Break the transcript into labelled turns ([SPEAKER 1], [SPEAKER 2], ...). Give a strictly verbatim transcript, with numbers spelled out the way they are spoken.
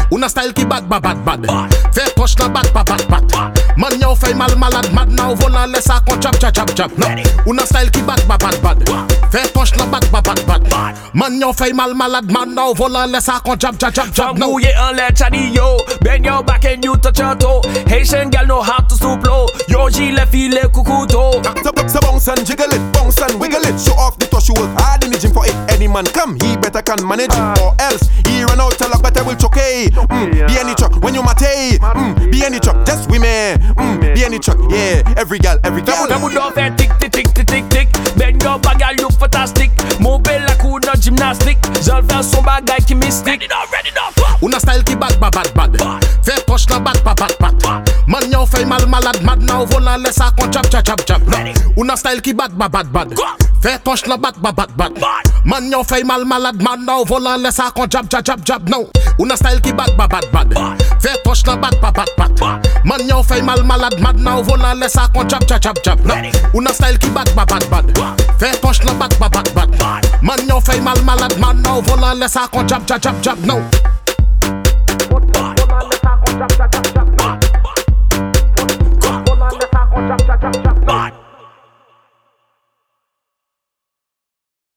[SPEAKER 1] Una style qui bad, bad, bad, bad. Fais poche la bad, bad, bad, bad. Man yo fait mal, malade, mad. Now volant laisse ça qu'on chap, chap, chap, chap. Una style qui bad, bad, bad, bad. Fais poche la bad, bad, bad, bad. Man yo fait mal, malade, mad. Now volant laisse ça qu'on chap, chap, chap, chap.
[SPEAKER 2] From mouillé en l'air, chadi yo. Bend your back and you touch your toe. Haitian gal know how to stoop low. Yo gilet filet kukuto.
[SPEAKER 3] So bounce and jiggle it, bounce and wiggle it. Show off the touch, you work hard in the gym for it. Any man come, he better can manage it. Or else, he run out, tell a better will choke. Mm, be any truck, when you mate. Mm, be any truck, just women. Mm, be any truck, yeah. Every gal, every gal.
[SPEAKER 2] Double down faire tic tic tic tic tic tic. Bend your bagay look fantastic. Mon bel la coup dans gymnastique. J'en fais son bagay qui mystique. Ready now, ready now.
[SPEAKER 1] Una style qui bad, bad, bad, bad. Fais poche la bad, bad, bad, bad. Man yo fait mal, malade, mad. Now volant laisse ça qu'on chap, chap, chap, chap. Una style qui bad, bad, bad, bad. Fais poche la bad, bad, bad, bad. Man yo fait mal, malade, mad. Now volant laisse ça qu'on chap, chap, chap, chap. No. Una style qui bad, bad, bad, bad. Fais poche la bad, bad, bad, bad. Man yo fait mal, malade, mad. Now volant laisse ça qu'on chap, chap, chap, chap. No. Una style qui bad, bad, bad, bad. Fais poche la bad, bad, bad, bad. Man yo fait mal, malade, mad. Now volant laisse ça qu'on chap, chap, chap, chap. No.